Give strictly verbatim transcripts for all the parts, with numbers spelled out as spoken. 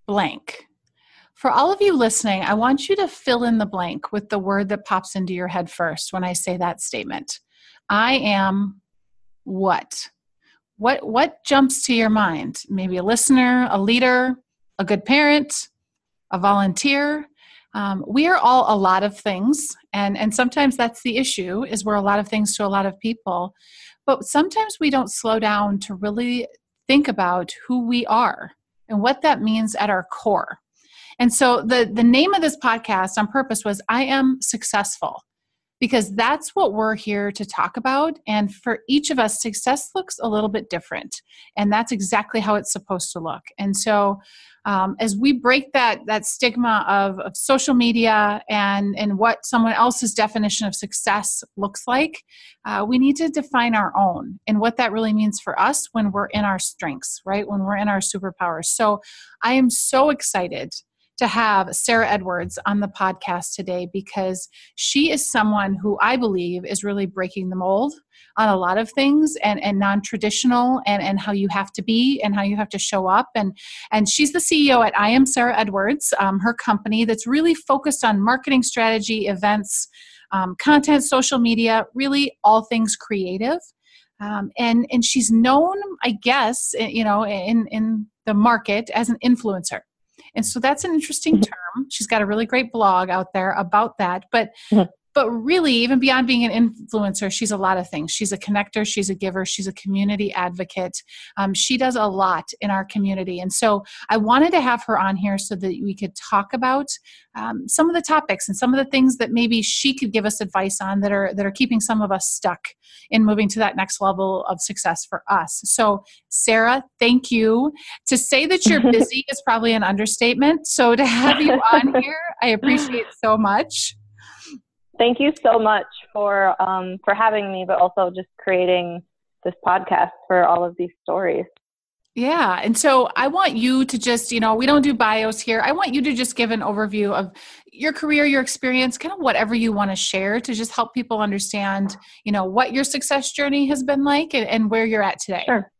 blank. For all of you listening, I want you to fill in the blank with the word that pops into your head first when I say that statement. I am what? What what jumps to your mind? Maybe a listener, a leader, a good parent, a volunteer. Um, we are all a lot of things, and, and sometimes that's the issue, is we're a lot of things to a lot of people. But sometimes we don't slow down to really think about who we are and what that means at our core. And so the, the name of this podcast on purpose was I Am Successful, because that's what we're here to talk about. And for each of us, success looks a little bit different. And that's exactly how it's supposed to look. And so um, as we break that, that stigma of, of social media and, and what someone else's definition of success looks like, uh, we need to define our own and what that really means for us when we're in our strengths, right? When we're in our superpowers. So I am so excited to have Sarah Edwards on the podcast today, because she is someone who I believe is really breaking the mold on a lot of things, and, and non-traditional, and, and how you have to be and how you have to show up. And, and she's the C E O at I Am Sarah Edwards, um, her company that's really focused on marketing strategy, events, um, content, social media, really all things creative. Um, and, and she's known, I guess, you know, in, in the market as an influencer. And so that's an interesting term. She's got a really great blog out there about that. But mm-hmm. but really, even beyond being an influencer, she's a lot of things. She's a connector. She's a giver. She's a community advocate. Um, she does a lot in our community. And so I wanted to have her on here so that we could talk about um, some of the topics and some of the things that maybe she could give us advice on that are that are keeping some of us stuck in moving to that next level of success for us. So Sarah, thank you. To say that you're busy is probably an understatement. So to have you on here, I appreciate so much. Thank you so much for um, for having me, but also just creating this podcast for all of these stories. Yeah. And so I want you to just, you know, we don't do bios here. I want you to just give an overview of your career, your experience, kind of whatever you want to share to just help people understand, you know, what your success journey has been like and, and where you're at today. Sure.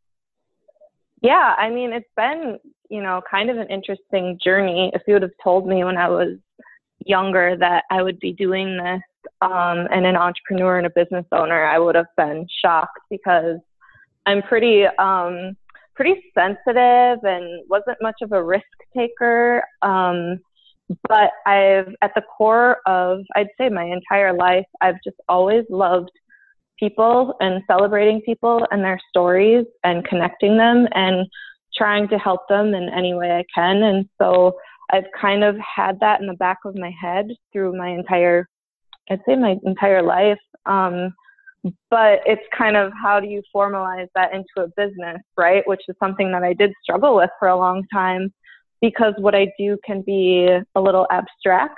Yeah. I mean, it's been, you know, kind of an interesting journey. If you would have told me when I was younger that I would be doing this um, and an entrepreneur and a business owner, I would have been shocked, because I'm pretty, um, pretty sensitive and wasn't much of a risk taker. Um, but I've, at the core of, I'd say my entire life, I've just always loved people and celebrating people and their stories and connecting them and trying to help them in any way I can. And so I've kind of had that in the back of my head through my entire, I'd say my entire life. Um, but it's kind of, how do you formalize that into a business, right? Which is something that I did struggle with for a long time, because what I do can be a little abstract.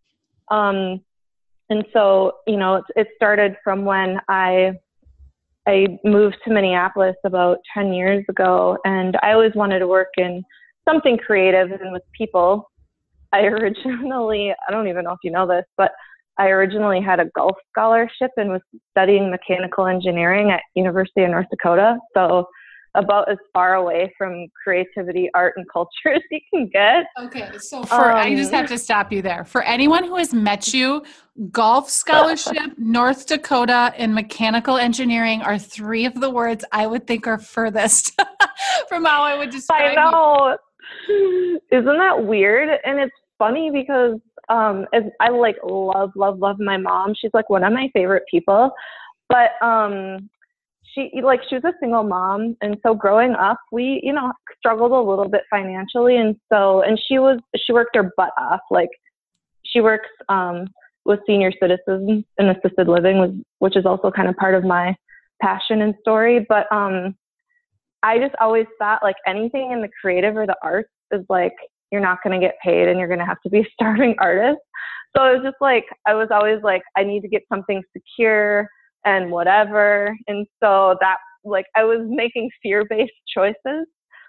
Um, and so, you know, it, it started from when I, I moved to Minneapolis about ten years ago, and I always wanted to work in something creative and with people. I originally, I don't even know if you know this, but I originally had a golf scholarship and was studying mechanical engineering at University of North Dakota. So about as far away from creativity, art, and culture as you can get. Okay, so for um, I just have to stop you there. For anyone who has met you, golf scholarship, North Dakota, and mechanical engineering are three of the words I would think are furthest from how I would describe I know. You. Isn't that weird? And it's funny because um, as I like love, love, love my mom. She's like one of my favorite people. But um, she like she was a single mom, and so growing up, we you know struggled a little bit financially, and so and she was she worked her butt off. Like she works um, with senior citizens in assisted living, was, which is also kind of part of my passion and story. But um, I just always thought like anything in the creative or the arts is like, you're not going to get paid and you're going to have to be a starving artist. So it was just like, I was always like, I need to get something secure and whatever. And so that like, I was making fear-based choices,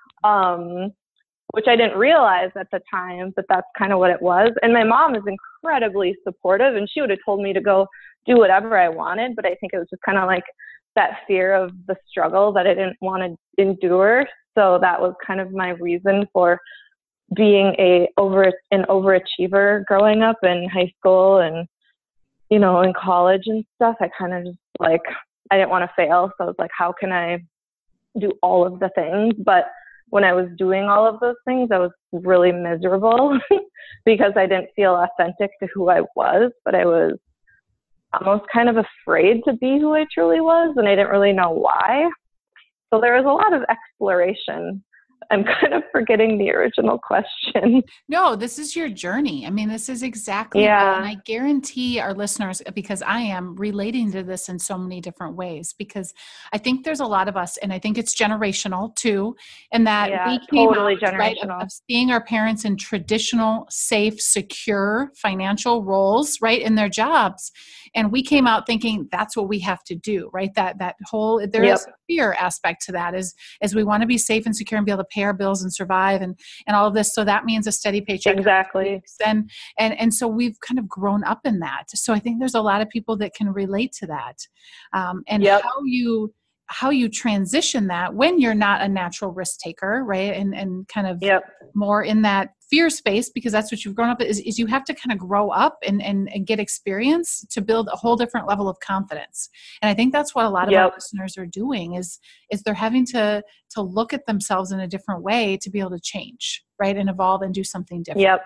um, which I didn't realize at the time, but that's kind of what it was. And my mom is incredibly supportive, and she would have told me to go do whatever I wanted. But I think it was just kind of like that fear of the struggle that I didn't want to endure. So that was kind of my reason for being a over an overachiever growing up in high school and, you know, in college and stuff, I kind of just like, I didn't want to fail. So I was like, how can I do all of the things? But when I was doing all of those things, I was really miserable because I didn't feel authentic to who I was, but I was almost kind of afraid to be who I truly was. And I didn't really know why. So there was a lot of exploration. I'm kind of forgetting the original question. No, this is your journey. I mean, this is exactly, yeah. And I guarantee our listeners, because I am relating to this in so many different ways, because I think there's a lot of us, and I think it's generational too, and that yeah, we came totally out, generational. right, of, of seeing our parents in traditional, safe, secure financial roles, right, in their jobs. And we came out thinking that's what we have to do, right? That that whole, there yep. is a fear aspect to that, is, is we want to be safe and secure and be able to pay our bills and survive and, and all of this. So that means a steady paycheck. Exactly. And, and, and so we've kind of grown up in that. So I think there's a lot of people that can relate to that. Um, and yep. how you, how you transition that when you're not a natural risk taker, right? And, and kind of yep. more in that fear space, because that's what you've grown up is, is you have to kind of grow up and, and, and get experience to build a whole different level of confidence. And I think that's what a lot of yep. our listeners are doing is, is they're having to, to look at themselves in a different way to be able to change, right? And evolve and do something different. Yep.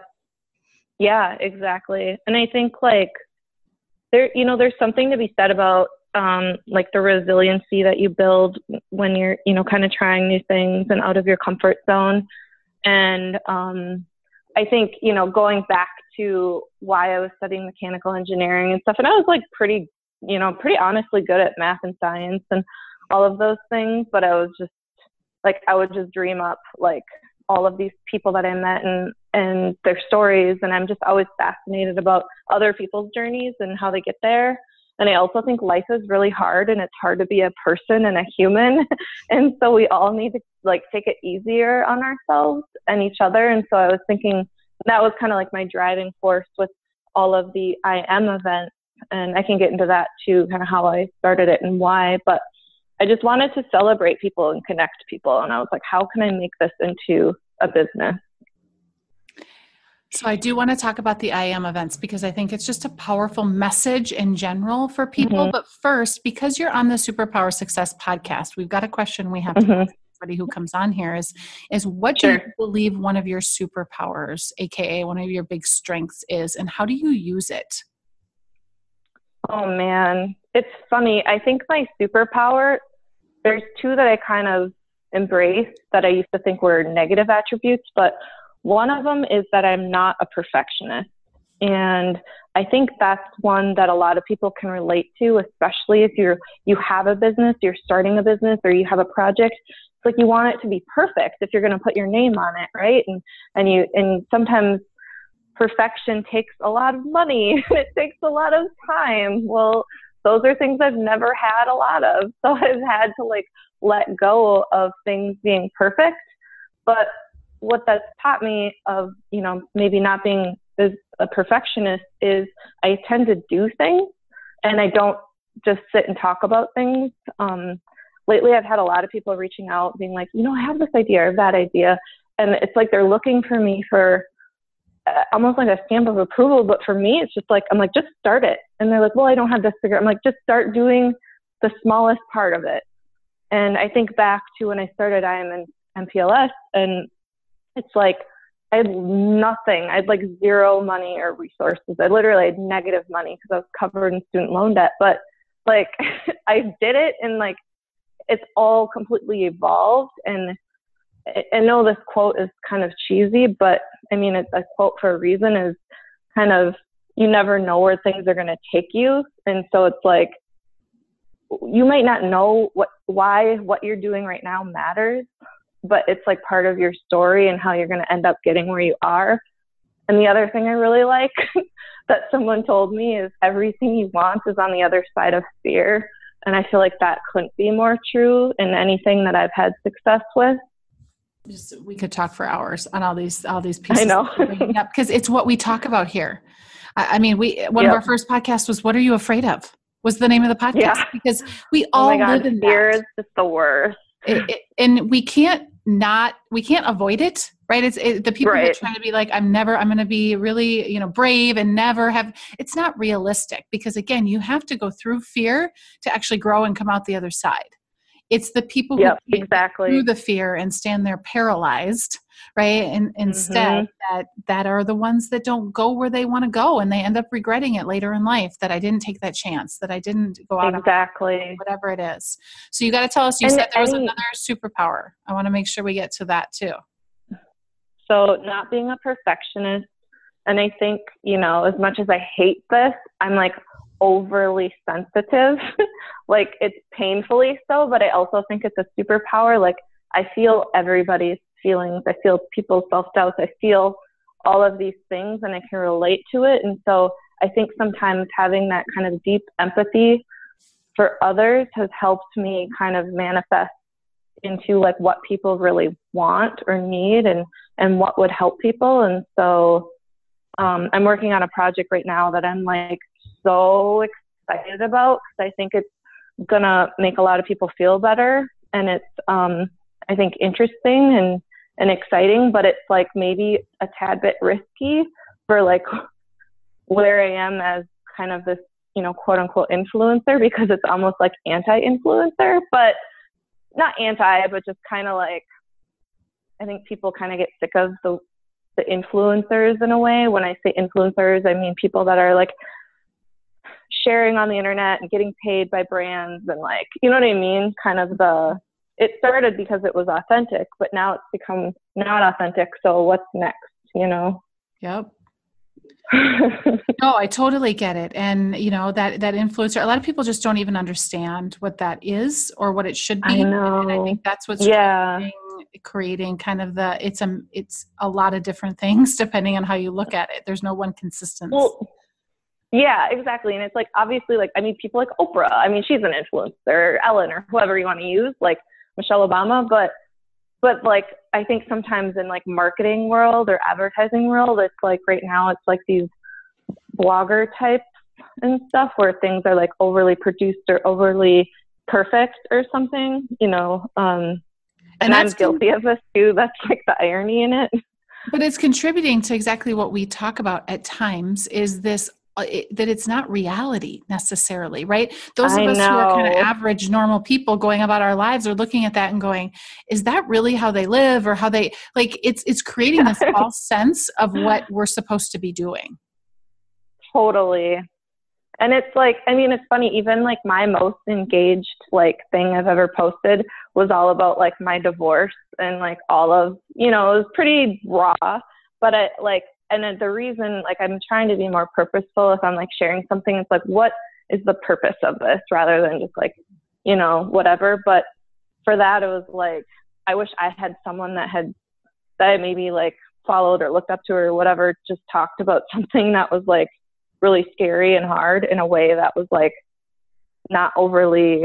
Yeah, exactly. And I think like there, you know, there's something to be said about um, like the resiliency that you build when you're, you know, kind of trying new things and out of your comfort zone. And um, I think, you know, going back to why I was studying mechanical engineering and stuff, and I was like pretty, you know, pretty honestly good at math and science and all of those things, but I was just like, I would just dream up like all of these people that I met and, and their stories. And I'm just always fascinated about other people's journeys and how they get there. And I also think life is really hard and it's hard to be a person and a human. And so we all need to like take it easier on ourselves and each other. And so I was thinking that was kind of like my driving force with all of the I Am events. And I can get into that too, kind of how I started it and why. But I just wanted to celebrate people and connect people. And I was like, how can I make this into a business? So I do want to talk about the I Am events because I think it's just a powerful message in general for people. Mm-hmm. But first, because you're on the Superpower Success podcast, we've got a question we have to mm-hmm. ask everybody who comes on here is, is what sure. do you believe one of your superpowers, A K A one of your big strengths is, and how do you use it? Oh man, it's funny. I think my superpower, there's two that I kind of embrace that I used to think were negative attributes, but one of them is that I'm not a perfectionist. And I think that's one that a lot of people can relate to, especially if you're, you have a business, you're starting a business, or you have a project. It's like you want it to be perfect if you're going to put your name on it, right? And, and you, and sometimes perfection takes a lot of money and it takes a lot of time. Well, those are things I've never had a lot of. So I've had to like let go of things being perfect. But what that's taught me of, you know, maybe not being as a perfectionist is I tend to do things and I don't just sit and talk about things. Um, lately, I've had a lot of people reaching out being like, you know, I have this idea or that idea. And it's like they're looking for me for uh, almost like a stamp of approval. But for me, it's just like, I'm like, just start it. And they're like, well, I don't have this figure. I'm like, just start doing the smallest part of it. And I think back to when I started I Am in M P L S, and it's like I had nothing. I had like zero money or resources. I literally had negative money because I was covered in student loan debt. But like I did it, and like it's all completely evolved. And I know this quote is kind of cheesy, but I mean, it's a quote for a reason, is kind of, you never know where things are going to take you. And so it's like, you might not know what, why what you're doing right now matters, but it's like part of your story and how you're going to end up getting where you are. And the other thing I really like that someone told me is everything you want is on the other side of fear. And I feel like that couldn't be more true in anything that I've had success with. Just, we could talk for hours on all these, all these pieces. I know. Because it's what we talk about here. I, I mean, we, one yep. of our first podcasts was, what are you afraid of? Was the name of the podcast. Yeah. Because we all oh my God, live in fear that. is just the worst. It, it, and we can't not, we can't avoid it, right? It's it, the people Right. who are trying to be like, I'm never, I'm going to be really, you know, brave and never have, it's not realistic because again, you have to go through fear to actually grow and come out the other side. It's the people who Yep, can't exactly. get through the fear and stand there paralyzed, right? And instead Mm-hmm. that, that are the ones that don't go where they want to go. And they end up regretting it later in life that I didn't take that chance, that I didn't go out Exactly. on whatever it is. So you got to tell us, you and, said there was and, another superpower. I want to make sure we get to that too. So not being a perfectionist. And I think, you know, as much as I hate this, I'm like overly sensitive. Like it's painfully so, but I also think it's a superpower. Like I feel everybody's feelings. I feel people's self-doubts. I feel all of these things and I can relate to it. And so I think sometimes having that kind of deep empathy for others has helped me kind of manifest into like what people really want or need and, and what would help people. And so um, I'm working on a project right now that I'm like so excited about because I think it's gonna make a lot of people feel better. And it's, um, I think, interesting and, and exciting, but it's like maybe a tad bit risky for like where I am as kind of this, you know, quote unquote influencer, because it's almost like anti-influencer, but not anti, but just kind of like, I think people kind of get sick of the, the influencers in a way. When I say influencers, I mean people that are like sharing on the internet and getting paid by brands and like, you know what I mean? Kind of the, it started because it was authentic, but now it's become not authentic. So what's next, you know? Yep. No, I totally get it. And you know, that, that influencer, a lot of people just don't even understand what that is or what it should be. I know. And I think that's what's yeah. creating, creating kind of the, it's a, it's a lot of different things depending on how you look at it. There's no one consistent. Well, yeah, exactly. And it's like, obviously, like, I mean, people like Oprah, I mean, she's an influencer, or Ellen, or whoever you want to use, like Michelle Obama, but, but like, I think sometimes in like marketing world or advertising world, it's like right now it's like these blogger types and stuff where things are like overly produced or overly perfect or something, you know, um, and, and I'm guilty con- of this too. That's like the irony in it. But it's contributing to exactly what we talk about at times is this, uh, it, that it's not reality necessarily, right? Those of I us know. who are kind of average, normal people going about our lives are looking at that and going, is that really how they live or how they, like, it's, it's creating this false sense of what we're supposed to be doing. Totally. And it's like, I mean, it's funny, even like my most engaged like thing I've ever posted was all about like my divorce and like all of, you know, it was pretty raw, but I like, and then the reason, like, I'm trying to be more purposeful if I'm like sharing something, it's like, what is the purpose of this rather than just like, you know, whatever. But for that, it was like, I wish I had someone that had, that I maybe like followed or looked up to or whatever, just talked about something that was like really scary and hard in a way that was like not overly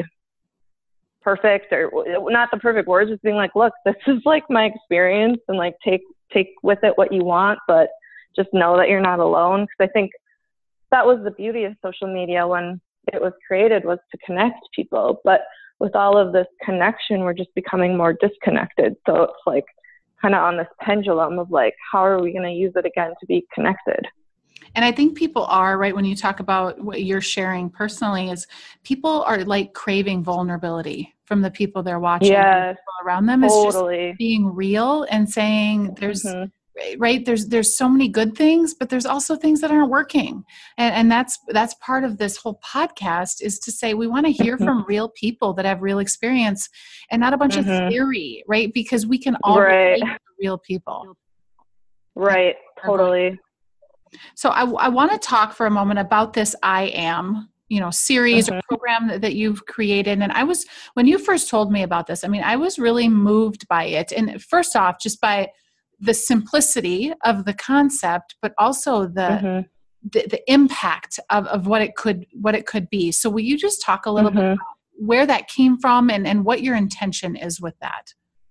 perfect or not the perfect words, just being like, look, this is like my experience and like take, take with it what you want, but just know that you're not alone. Because I think that was the beauty of social media when it was created, was to connect people. But with all of this connection, we're just becoming more disconnected. So it's like kind of on this pendulum of like, how are we going to use it again to be connected? And I think people are, right, when you talk about what you're sharing personally, is people are like craving vulnerability from the people they're watching. Yes, people around them. totally. Is just being real and saying there's, mm-hmm. right, there's there's so many good things, but there's also things that aren't working. And, and that's that's part of this whole podcast, is to say we want to hear mm-hmm. from real people that have real experience and not a bunch mm-hmm. of theory, right? Because we can all right. relate to real people. Right, totally. So I, I want to talk for a moment about this I Am, you know, series mm-hmm. or program that, that you've created. And I was, when you first told me about this, I mean, I was really moved by it. And first off, just by the simplicity of the concept, but also the mm-hmm. the, the impact of, of what it could what it could be. So will you just talk a little mm-hmm. bit about where that came from and, and what your intention is with that?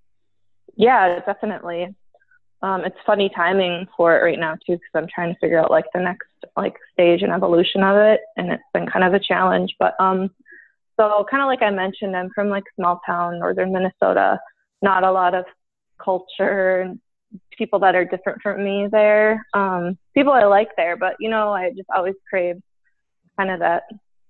Yeah, definitely. Um, it's funny timing for it right now too, because I'm trying to figure out like the next like stage and evolution of it, and it's been kind of a challenge. But um, so kind of like I mentioned, I'm from like small town northern Minnesota, not a lot of culture, people that are different from me there. Um, people I like there, but, you know, I just always crave kind of that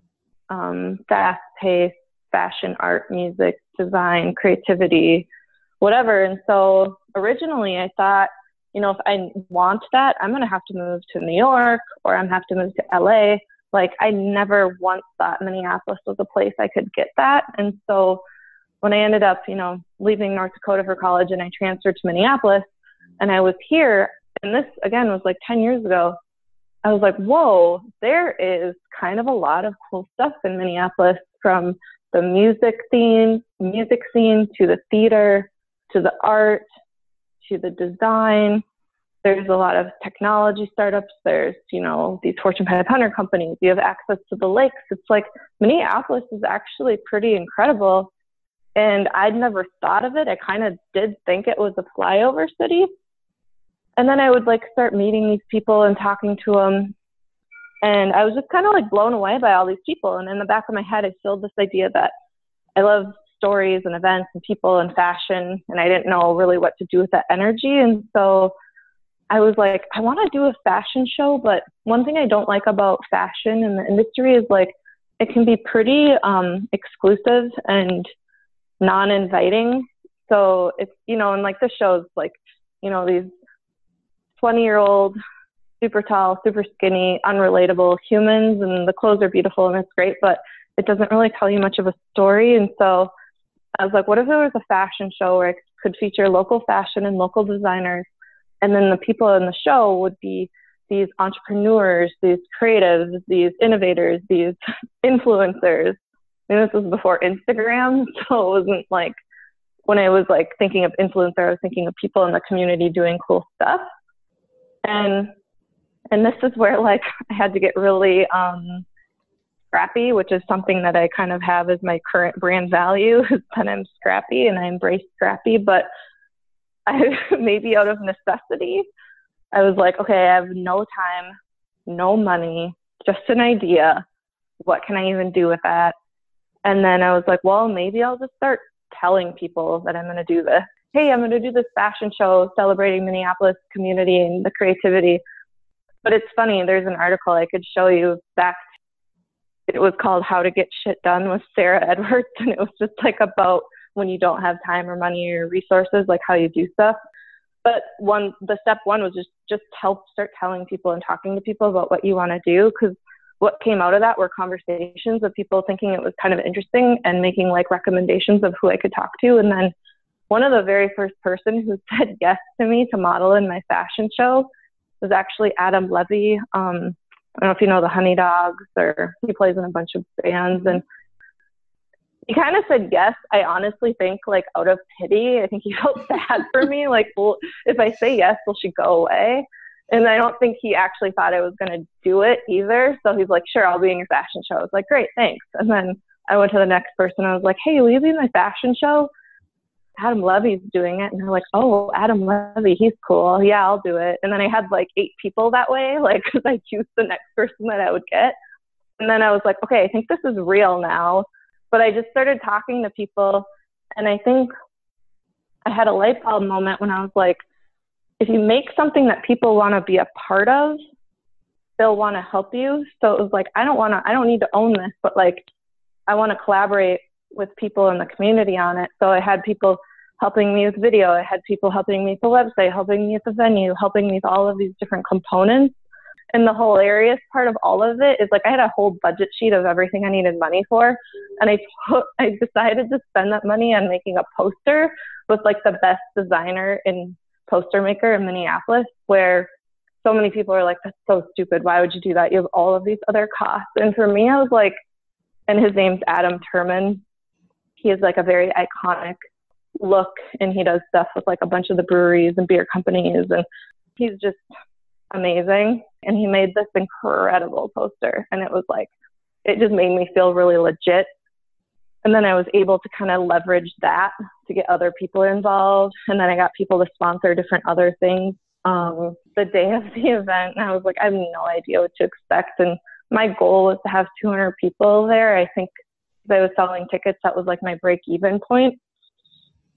um, fast-paced fashion, art, music, design, creativity, whatever. And so originally I thought, you know, if I want that, I'm going to have to move to New York or I'm going to have to move to L A. Like, I never once thought Minneapolis was a place I could get that. And so when I ended up, you know, leaving North Dakota for college and I transferred to Minneapolis and I was here, and this again was like ten years ago, I was like, whoa, there is kind of a lot of cool stuff in Minneapolis, from the music scene, music scene to the theater, to the art, to the design. There's a lot of technology startups. There's, you know, these Fortune five hundred companies. You have access to the lakes. It's like Minneapolis is actually pretty incredible. And I'd never thought of it. I kind of did think it was a flyover city. And then I would like start meeting these people and talking to them. And I was just kind of like blown away by all these people. And in the back of my head, I filled this idea that I love stories and events and people and fashion. And I didn't know really what to do with that energy. And so I was like, I want to do a fashion show. But one thing I don't like about fashion in the industry is like, it can be pretty um, exclusive and non-inviting. So it's, you know, and like the show's like, you know, these twenty year old, super tall, super skinny, unrelatable humans, and the clothes are beautiful and it's great, but it doesn't really tell you much of a story. And so I was like, what if there was a fashion show where I could feature local fashion and local designers, and then the people in the show would be these entrepreneurs, these creatives, these innovators, these influencers. And this was before Instagram, so it wasn't like, when I was like thinking of influencer, I was thinking of people in the community doing cool stuff. And and this is where like I had to get really um, scrappy, which is something that I kind of have as my current brand value, is that I'm scrappy and I embrace scrappy. But I maybe out of necessity, I was like, okay, I have no time, no money, just an idea. What can I even do with that? And then I was like, well, maybe I'll just start telling people that I'm going to do this. Hey, I'm going to do this fashion show celebrating Minneapolis community and the creativity. But it's funny, there's an article I could show you back. It was called How to Get Shit Done with Sarah Edwards. And it was just like about when you don't have time or money or resources, like how you do stuff. But one, the step one was just, just help start telling people and talking to people about what you want to do. Because what came out of that were conversations of people thinking it was kind of interesting and making like recommendations of who I could talk to. And then one of the very first person who said yes to me to model in my fashion show was actually Adam Levy. Um, I don't know if you know the Honey Dogs, or he plays in a bunch of bands. And he kind of said yes. I honestly think like out of pity. I think he felt bad for me. Like, well, if I say yes, will she go away? And I don't think he actually thought I was going to do it either. So he's like, sure, I'll be in your fashion show. I was like, great, thanks. And then I went to the next person. I was like, hey, will you be in my fashion show? Adam Levy's doing it. And they're like, oh, Adam Levy, he's cool. Yeah, I'll do it. And then I had like eight people that way, like, because I choose the next person that I would get. And then I was like, okay, I think this is real now. But I just started talking to people. And I think I had a light bulb moment when I was like, if you make something that people want to be a part of, they'll want to help you. So it was like, I don't want to, I don't need to own this, but like, I want to collaborate with people in the community on it. So I had people helping me with video. I had people helping me with the website, helping me with the venue, helping me with all of these different components. And the hilarious part of all of it is like, I had a whole budget sheet of everything I needed money for. And I, put, I decided to spend that money on making a poster with like the best designer in poster maker in Minneapolis, where so many people are like, that's so stupid. Why would you do that? You have all of these other costs. And for me, I was like, and his name's Adam Turman. He has like a very iconic look, and he does stuff with like a bunch of the breweries and beer companies. And he's just amazing. And he made this incredible poster. And it was like, it just made me feel really legit. And then I was able to kind of leverage that to get other people involved. And then I got people to sponsor different other things. Um, the day of the event, I was like, I have no idea what to expect. And my goal was to have two hundred people there. I think I was selling tickets. That was like my break even point.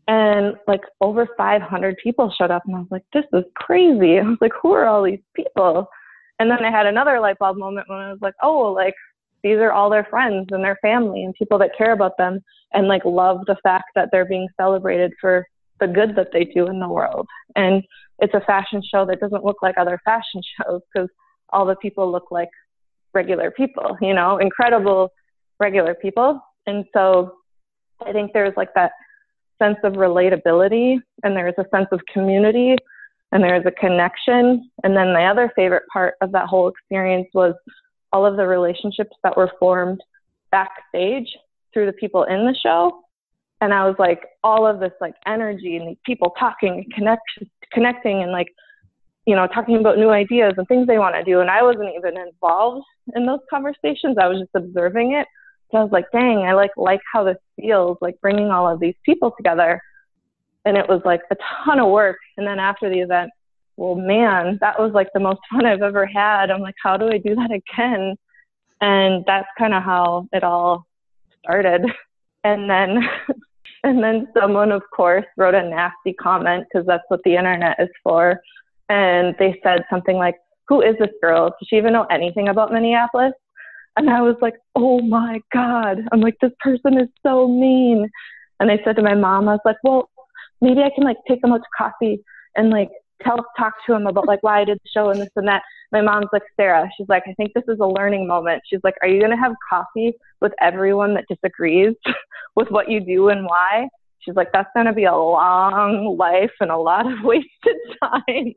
And like over five hundred people showed up, and I was like, this is crazy. I was like, who are all these people? And then I had another light bulb moment when I was like, oh, like these are all their friends and their family and people that care about them and like love the fact that they're being celebrated for the good that they do in the world. And it's a fashion show that doesn't look like other fashion shows because all the people look like regular people, you know, incredible regular people. And so I think there's like that sense of relatability, and there's a sense of community, and there's a connection. And then the other favorite part of that whole experience was all of the relationships that were formed backstage through the people in the show. And I was like, all of this like energy and these people talking and connect, connecting and like, you know, talking about new ideas and things they want to do. And I wasn't even involved in those conversations. I was just observing it. So I was like, dang, I like like how this feels, like bringing all of these people together. And it was like a ton of work. And then after the event, well, man, that was like the most fun I've ever had. I'm like, how do I do that again? And that's kind of how it all started. And then, and then someone, of course, wrote a nasty comment because that's what the internet is for. And they said something like, who is this girl? Does she even know anything about Minneapolis? And I was like, oh my God. I'm like, this person is so mean. And I said to my mom, I was like, well, maybe I can like take them out to coffee and like tell, talk to him about like why I did the show and this and that. My mom's like, Sarah, she's like, I think this is a learning moment. She's like, are you going to have coffee with everyone that disagrees with what you do and why? She's like, that's going to be a long life and a lot of wasted time.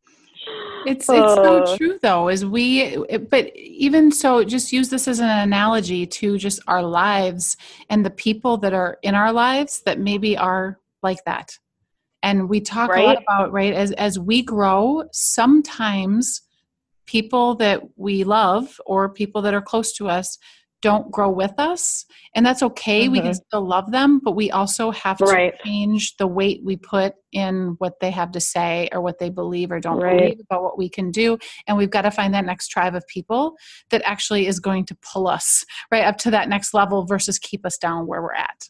It's it's so true though, is we, but even so, just use this as an analogy to just our lives and the people that are in our lives that maybe are like that. And we talk right? a lot about, right, as, as we grow, sometimes people that we love or people that are close to us don't grow with us. And that's okay. Mm-hmm. We can still love them, but we also have to right. change the weight we put in what they have to say or what they believe or don't right. believe about what we can do. And we've got to find that next tribe of people that actually is going to pull us right up to that next level versus keep us down where we're at.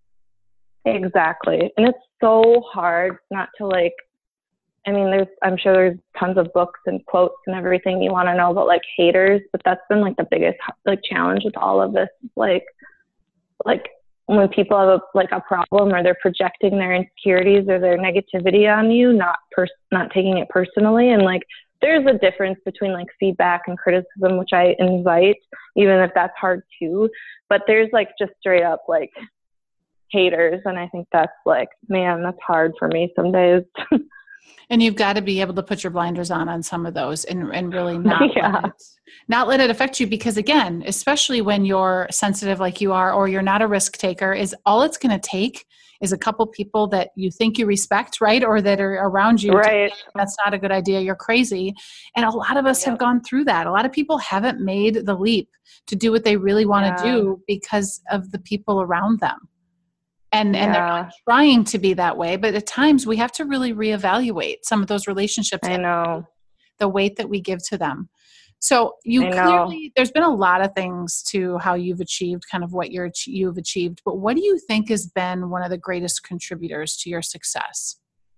Exactly. And it's so hard not to like, I mean, there's, I'm sure there's tons of books and quotes and everything you want to know about like haters, but that's been like the biggest like challenge with all of this. Like, like when people have a, like a problem or they're projecting their insecurities or their negativity on you, not pers- not taking it personally. And like, there's a difference between like feedback and criticism, which I invite, even if that's hard too. But there's like just straight up like haters. And I think that's like, man, that's hard for me some days. And you've got to be able to put your blinders on on some of those and, and really not, yeah. let it, not let it affect you. Because again, especially when you're sensitive like you are, or you're not a risk taker, is all it's going to take is a couple people that you think you respect, right? Or that are around you. Right. That's not a good idea. You're crazy. And a lot of us yep. have gone through that. A lot of people haven't made the leap to do what they really want to yeah. do because of the people around them. And yeah. and they're not trying to be that way, but at times we have to really reevaluate some of those relationships. I know. The weight that we give to them. So you I clearly, know. there's been a lot of things to how you've achieved kind of what you're, you've achieved, but what do you think has been one of the greatest contributors to your success?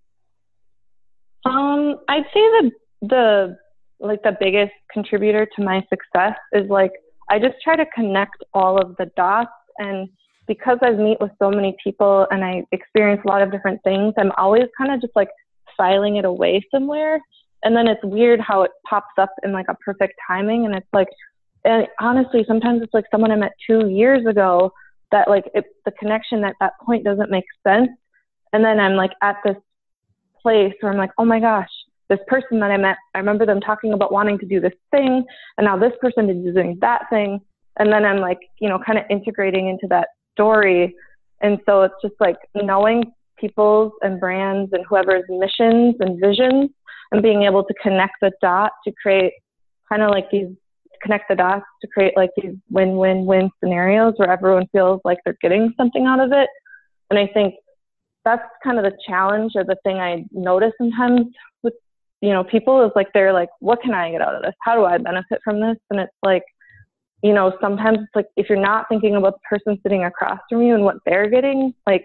Um, I'd say the, the, like the biggest contributor to my success is like, I just try to connect all of the dots. And because I meet with so many people and I experience a lot of different things, I'm always kind of just like filing it away somewhere. And then it's weird how it pops up in like a perfect timing. And it's like, and honestly, sometimes it's like someone I met two years ago that like it, the connection at that point doesn't make sense. And then I'm like at this place where I'm like, oh my gosh, this person that I met, I remember them talking about wanting to do this thing. And now this person is doing that thing. And then I'm like, you know, kind of integrating into that story. And so it's just like knowing people's and brands and whoever's missions and visions and being able to connect the dot to create kind of like these, connect the dots to create like these win-win-win scenarios where everyone feels like they're getting something out of it. And I think that's kind of the challenge or the thing I notice sometimes with, you know, people is like, they're like, what can I get out of this? How do I benefit from this? And it's like, you know, sometimes it's like, if you're not thinking about the person sitting across from you and what they're getting, like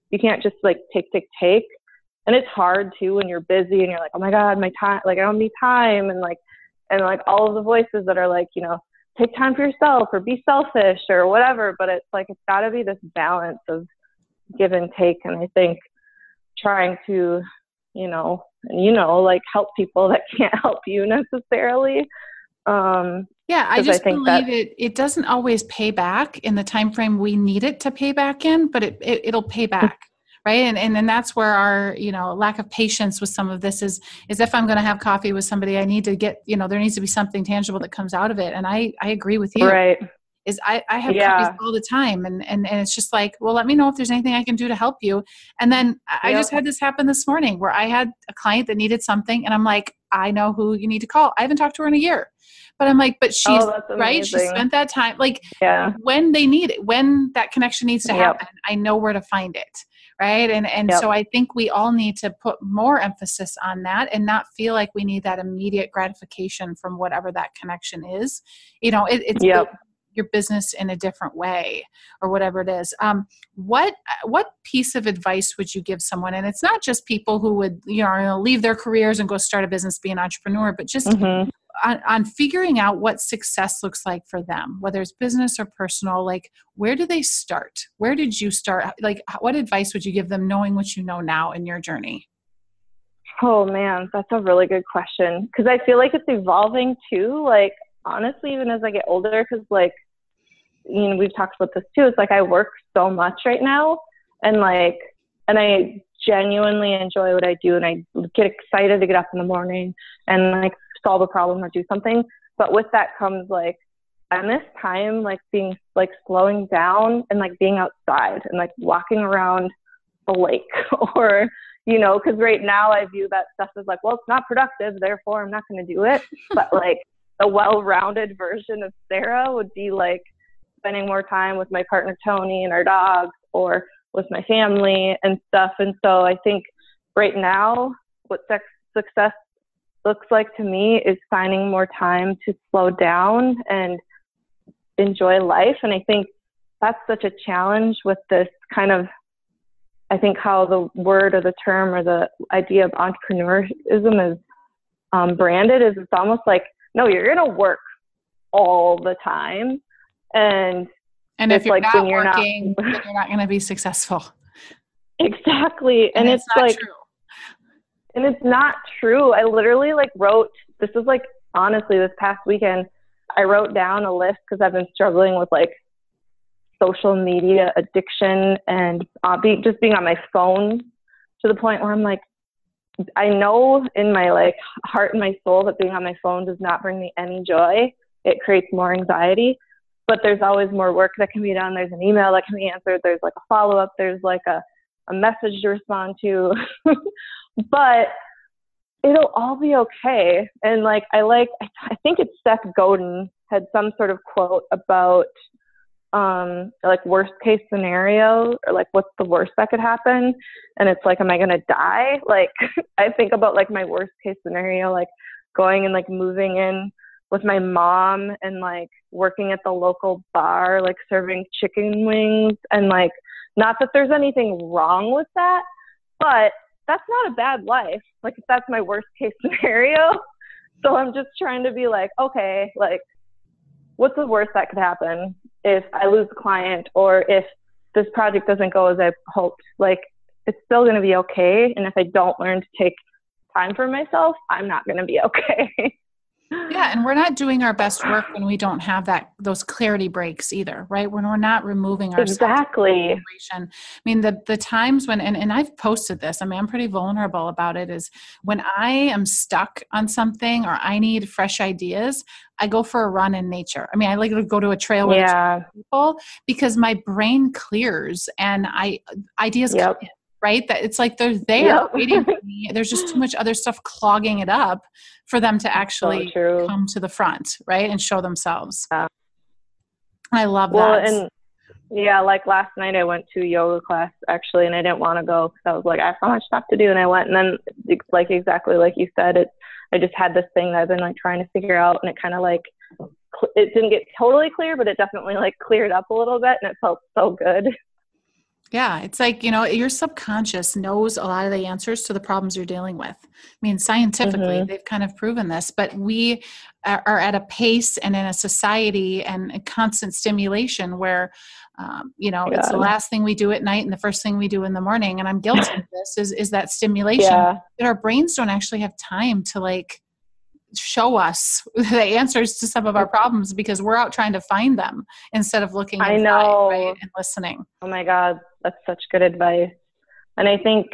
you can't just like take, take, take. And it's hard too when you're busy and you're like, oh my God, my time, like I don't need time. And like, and like all of the voices that are like, you know, take time for yourself or be selfish or whatever. But it's like, it's gotta be this balance of give and take. And I think trying to, you know, and you know, like help people that can't help you necessarily. Um, yeah, I just I think believe that, it. It doesn't always pay back in the time frame we need it to pay back in, but it, it it'll pay back, right? And and then that's where our you know lack of patience with some of this is is if I'm going to have coffee with somebody, I need to get you know there needs to be something tangible that comes out of it. And I I agree with you. right? Is I, I have Yeah. coffees all the time and, and, and it's just like, well, let me know if there's anything I can do to help you. And then I Yep. just had this happen this morning where I had a client that needed something and I'm like, I know who you need to call. I haven't talked to her in a year, but I'm like, but she's Oh, that's right. She amazing. spent that time, like Yeah. when they need it, when that connection needs to Yep. happen, I know where to find it. Right. And, and Yep. so I think we all need to put more emphasis on that and not feel like we need that immediate gratification from whatever that connection is. You know, it, it's, Yep. your business in a different way or whatever it is. Um, what, what piece of advice would you give someone? And it's not just people who would, you know, leave their careers and go start a business, be an entrepreneur, but just Mm-hmm. on, on figuring out what success looks like for them, whether it's business or personal, like where do they start? Where did you start? Like what advice would you give them knowing what you know now in your journey? Oh man, that's a really good question. Cause I feel like it's evolving too. Like honestly, even as I get older, cause like, you know, we've talked about this too. It's like I work so much right now and like, and I genuinely enjoy what I do and I get excited to get up in the morning and like solve a problem or do something. But with that comes like, I miss time, like being like slowing down and like being outside and like walking around the lake or, you know, cause right now I view that stuff as like, well, it's not productive, therefore I'm not going to do it. But like a well-rounded version of Sarah would be like, spending more time with my partner Tony and our dogs or with my family and stuff. And so I think right now what sex success looks like to me is finding more time to slow down and enjoy life. And I think that's such a challenge with this kind of, I think how the word or the term or the idea of entrepreneurism is um, branded is it's almost like, no, you're going to work all the time. And and if you're like not when you're working, not, then you're not going to be successful. Exactly. And, and it's, it's not like, true. and it's not true. I literally like wrote, this is like, honestly, this past weekend, I wrote down a list because I've been struggling with like social media addiction and uh, be, just being on my phone to the point where I'm like, I know in my like heart and my soul that being on my phone does not bring me any joy. It creates more anxiety. But there's always more work that can be done. There's an email that can be answered. There's like a follow-up. There's like a, a message to respond to. But it'll all be okay. And like, I like, I think it's Seth Godin had some sort of quote about um, like worst case scenario or like, what's the worst that could happen? And it's like, am I going to die? Like, I think about like my worst case scenario, like going and like moving in with my mom and like working at the local bar, like serving chicken wings. And like, not that there's anything wrong with that, but that's not a bad life. Like if that's my worst case scenario. So I'm just trying to be like, okay, like what's the worst that could happen if I lose a client or if this project doesn't go as I hoped? Like it's still going to be okay. And if I don't learn to take time for myself, I'm not going to be okay. Yeah, and we're not doing our best work when we don't have that those clarity breaks either, right? When we're not removing ourselves. Exactly. I mean, the the times when, and, and I've posted this, I mean, I'm pretty vulnerable about it, is when I am stuck on something or I need fresh ideas, I go for a run in nature. I mean, I like to go to a trail with yeah. people because my brain clears and I ideas yep. come in. Right? That it's like they're there yep. waiting for me. There's just too much other stuff clogging it up for them to actually so come to the front, right? And show themselves. Yeah. I love well, that. And yeah, like last night I went to a yoga class actually, and I didn't want to go because I was like, I have so much stuff to do. And I went, and then like exactly like you said, it, I just had this thing that I've been like trying to figure out, and it kind of like, it didn't get totally clear, but it definitely like cleared up a little bit, and it felt so good. Yeah, it's like, you know, your subconscious knows a lot of the answers to the problems you're dealing with. I mean, scientifically, Mm-hmm. they've kind of proven this, but we are, are at a pace and in a society and a constant stimulation where, um, you know, Oh it's the my last thing we do at night and the first thing we do in the morning. And I'm guilty of this is, is that stimulation Yeah, that our brains don't actually have time to like show us the answers to some of our problems because we're out trying to find them instead of looking I inside, right? know. And listening. Oh my God, that's such good advice. And I think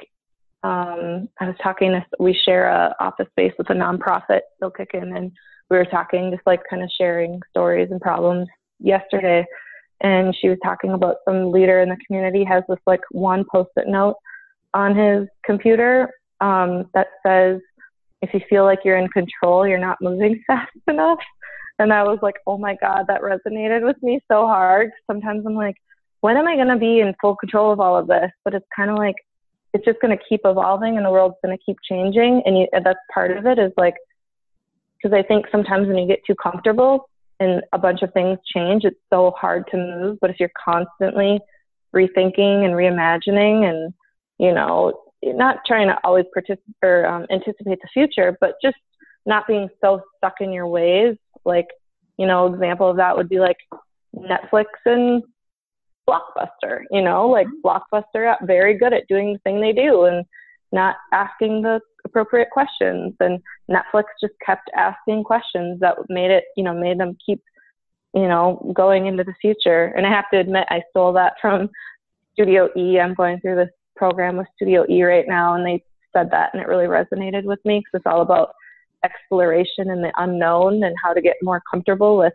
um, I was talking to, we share a office space with a nonprofit, Bill Kicken, and we were talking, just like kind of sharing stories and problems yesterday. And she was talking about some leader in the community has this like one post-it note on his computer um, that says, if you feel like you're in control, you're not moving fast enough. And I was like, oh my God, that resonated with me so hard. Sometimes I'm like, when am I going to be in full control of all of this? But it's kind of like, it's just going to keep evolving and the world's going to keep changing. And, you, and that's part of it is like, because I think sometimes when you get too comfortable and a bunch of things change, it's so hard to move. But if you're constantly rethinking and reimagining and, you know, not trying to always participate or um, anticipate the future, but just not being so stuck in your ways. Like, you know, example of that would be like Netflix and Blockbuster, you know, like Blockbuster, very good at doing the thing they do and not asking the appropriate questions. And Netflix just kept asking questions that made it, you know, made them keep, you know, going into the future. And I have to admit, I stole that from Studio E. I'm going through this program with Studio E right now, and they said that, and it really resonated with me because it's all about exploration and the unknown and how to get more comfortable with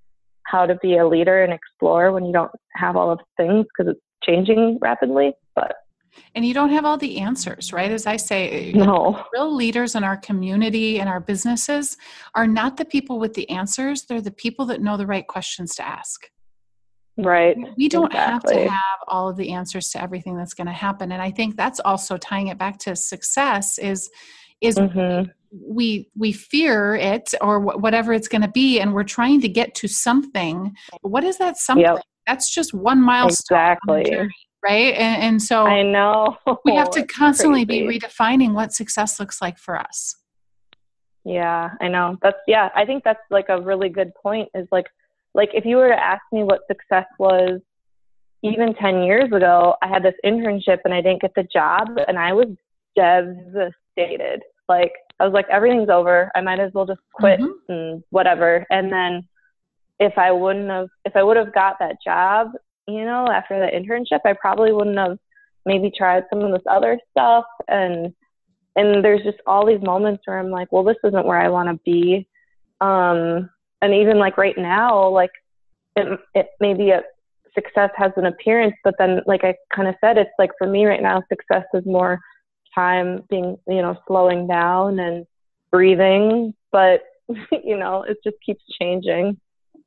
how to be a leader and explore when you don't have all of the things because it's changing rapidly. But and you don't have all the answers, right? As I say, no, real leaders in our community and our businesses are not the people with the answers. They're the people that know the right questions to ask. right. We don't exactly. have to have all of the answers to everything that's going to happen. And I think that's also tying it back to success is, is Mm-hmm. we, we fear it or wh- whatever it's going to be. And we're trying to get to something. But what is that something? Yep. That's just one milestone on the Exactly. journey, right? And, and so I know. we have to It's constantly crazy. be redefining what success looks like for us. Yeah, I know. That's, yeah, I think that's like a really good point is like, like if you were to ask me what success was even ten years ago, I had this internship and I didn't get the job and I was devastated. Like I was like, everything's over. I might as well just quit Mm-hmm. and whatever. And then if I wouldn't have, if I would have got that job, you know, after the internship, I probably wouldn't have maybe tried some of this other stuff. And, and there's just all these moments where I'm like, well, this isn't where I want to be. Um, and even like right now, like it, it maybe a success has an appearance, but then like I kind of said, it's like for me right now, success is more time being, you know, slowing down and breathing, but you know, it just keeps changing.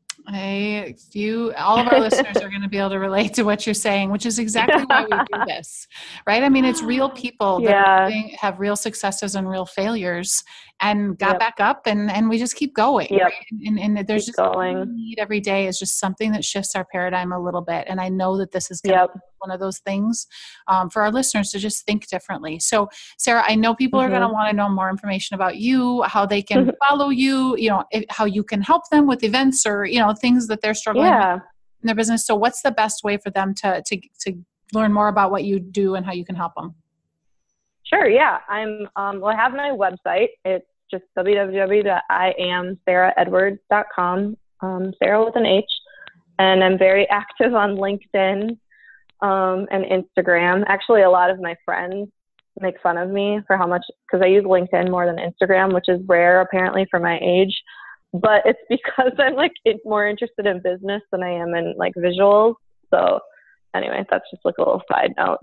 I, you, all of our listeners are going to be able to relate to what you're saying, which is exactly why we do this, right? I mean, it's real people that Yeah. are doing, have real successes and real failures and got Yep. back up and, and we just keep going. Yep. Right? And, and there's Keep just all going. we need every day is just something that shifts our paradigm a little bit. And I know that this is going to Yep. be one of those things um, for our listeners to just think differently. So Sarah, I know people Mhm. are going to want to know more information about you, how they can follow you, you know, if, how you can help them with events or, you know, things that they're struggling Yeah. with in their business. So what's the best way for them to, to, to learn more about what you do and how you can help them? Sure. Yeah. I'm, um, well, I have my website. It's just w w w dot i am sarah edwards dot com, um, Sarah with an H. And I'm very active on LinkedIn um, and Instagram. Actually, a lot of my friends make fun of me for how much, because I use LinkedIn more than Instagram, which is rare apparently for my age. But it's because I'm like more interested in business than I am in like visuals. So anyway, that's just like a little side note.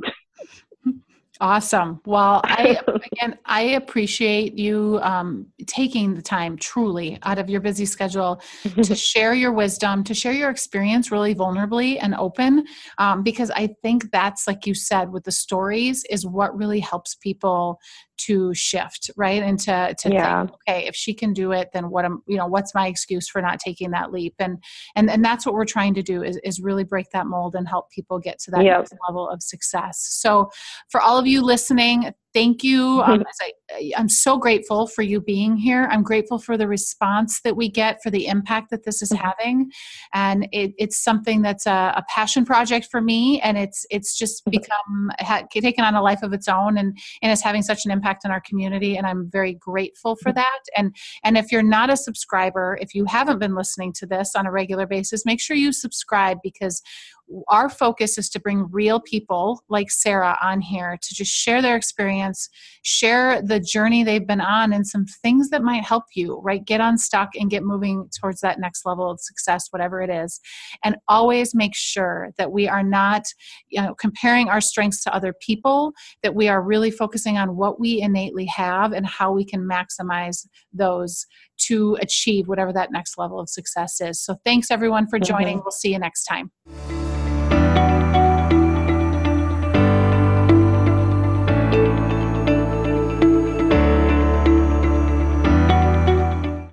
Awesome. Well, I, again, I appreciate you um, taking the time truly out of your busy schedule to share your wisdom, to share your experience really vulnerably and open, um, because I think that's, like you said, with the stories is what really helps people to shift, right? And to, to Yeah. think, okay, if she can do it, then what am, you know, what's my excuse for not taking that leap? And, and, and that's what we're trying to do is, is really break that mold and help people get to that Yep. next level of success. So for all of you listening, thank you. Um, as I, I'm so grateful for you being here. I'm grateful for the response that we get, for the impact that this is having. And it, it's something that's a, a passion project for me. And it's it's just become, ha, taken on a life of its own, and, and it's having such an impact in our community. And I'm very grateful for that. And, and if you're not a subscriber, if you haven't been listening to this on a regular basis, make sure you subscribe, because our focus is to bring real people like Sarah on here to just share their experience, share the journey they've been on, and some things that might help you, right? Get unstuck and get moving towards that next level of success, whatever it is. And always make sure that we are not, you know, comparing our strengths to other people, that we are really focusing on what we innately have and how we can maximize those to achieve whatever that next level of success is. So thanks everyone for joining. Mm-hmm. We'll see you next time.